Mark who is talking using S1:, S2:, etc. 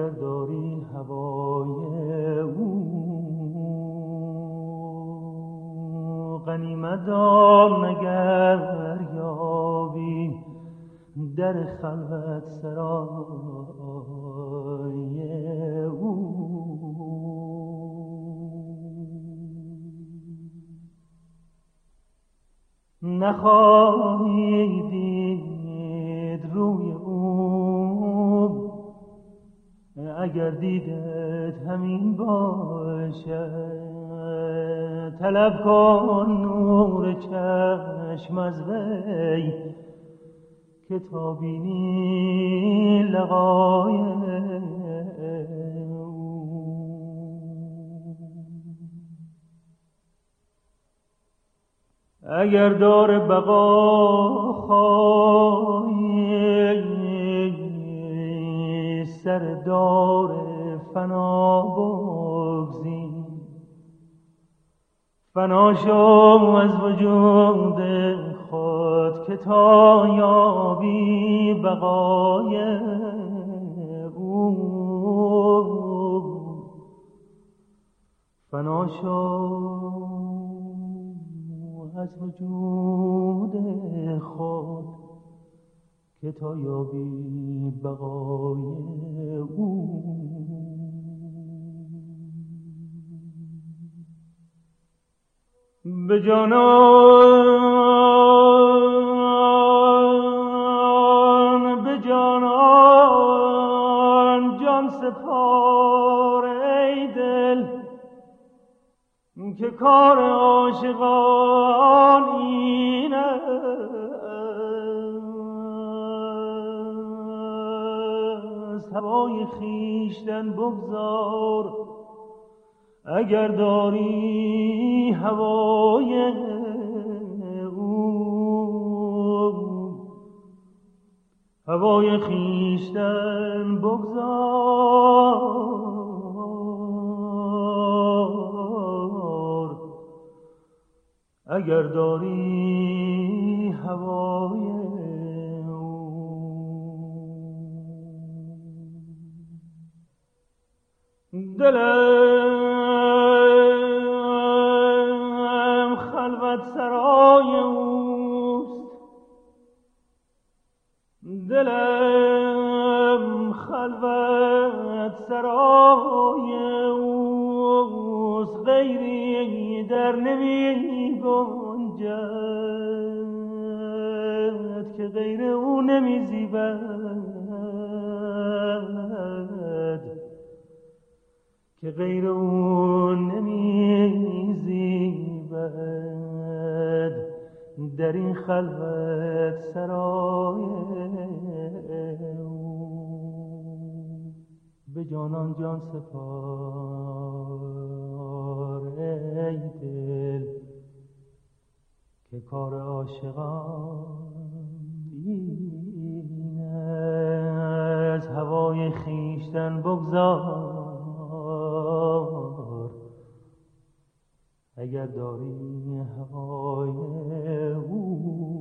S1: اگر داری هوای او غنیمت دار نگر یابی در خلوت سرای او نخواهی دید روی او اگر دیدت همین باشد طلب کن نور چشم از وی که تا بینی لقای اگر دار بقا خواهی سر دار فنا بگزین فنا شو از وجود خود که تا یابی بقای او فنا شو از وجود خود که تا یابی بقای او به جانان جان سپار ای دل که کار عاشقان این است هوای خویشتن بگذار اگر داری هوای او هوای خویشتن بگذار اگر داری هوای او دلم خلوت سرای اوست دلم خلوت سرای اوست غیری در نمی گنجد که غیر او نمی زیبد که غیر او نمی زیبد در این خلوت سرای او به جانان جان سپار ای دل که کار عاشقان این از هوای خویشتن بگذار اگر داری هوای او